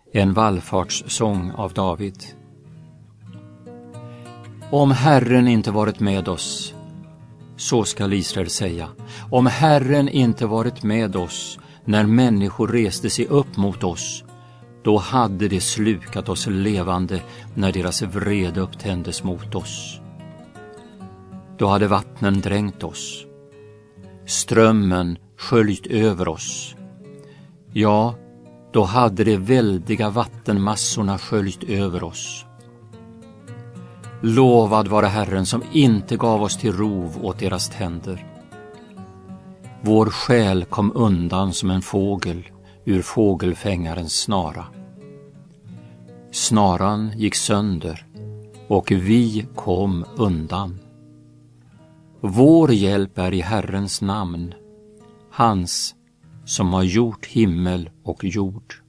En vallfartssång av David. Om Herren inte varit med oss, så skall Israel säga, om Herren inte varit med oss när människor reste sig upp mot oss, då hade det slukat oss levande när deras vrede upptändes mot oss. Då hade vattnen dränkt oss, strömmen sköljt över oss. Ja, då hade de väldiga vattenmassorna sköljt över oss. Lovad vare Herren som inte gav oss till rov åt deras tänder. Vår själ kom undan som en fågel ur fågelfängarens snara. Snaran gick sönder och vi kom undan. Vår hjälp är i Herrens namn, hans som har gjort himmel och jord.